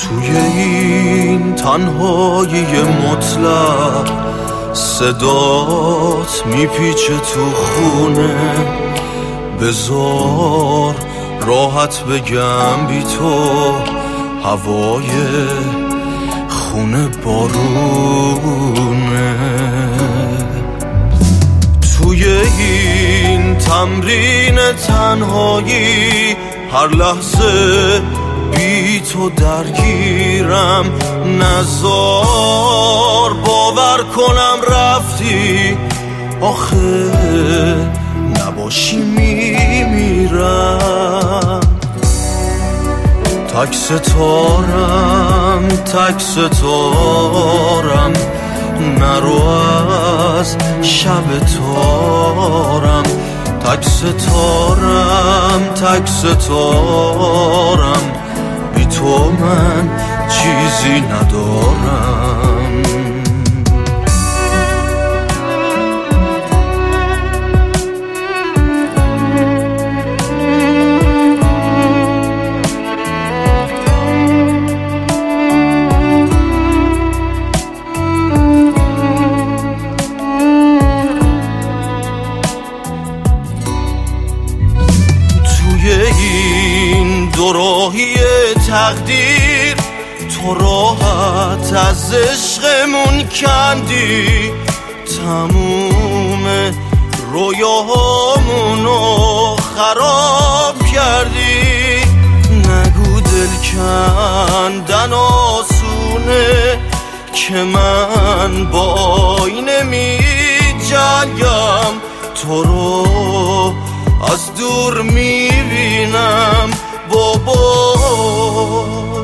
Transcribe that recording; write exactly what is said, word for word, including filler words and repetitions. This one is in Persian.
توی این تنهایی مطلق صدات میپیچه تو خونه، بذار راحت بگم بی تو هوای خونه بارونه. توی این تمرین تنهایی هر لحظه بی تو درگیرم، نزار باور کنم رفتی، آخه نباشی میمیرم. تک ستارم تک ستارم نرو از شب تارم، تک ستارم تک ستارم بی تو من چیزی ندارم. این دوراهی تقدیر تو راحت از عشقمون کندی، تموم رویاهامونو خراب کردی. نگو دل کندن آسونه که من با این نمی جنگم، تو رو از دور میبینم بابا.